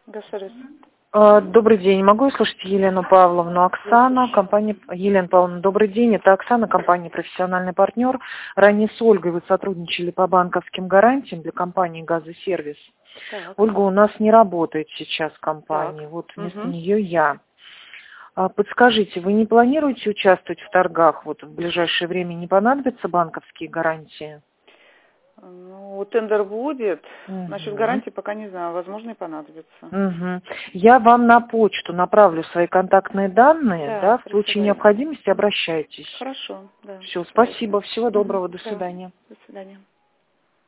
Госсервис. Добрый день. Могу услышать Елену Павловну? Оксана, компания... Елена Павловна, добрый день. Это Оксана, компания «Профессиональный партнер». Ранее с Ольгой вы сотрудничали по банковским гарантиям для компании «Газосервис». Так. Ольга у нас не работает сейчас в компании. Так. Вот вместо нее я. Подскажите, вы не планируете участвовать в торгах? Вот в ближайшее время не понадобятся банковские гарантии? Ну, тендер будет. Насчет гарантии пока не знаю. Возможно, и понадобится. Я вам на почту направлю свои контактные данные, да, в случае необходимости обращайтесь. Хорошо, да. Все, спасибо, всего доброго, до свидания. До свидания.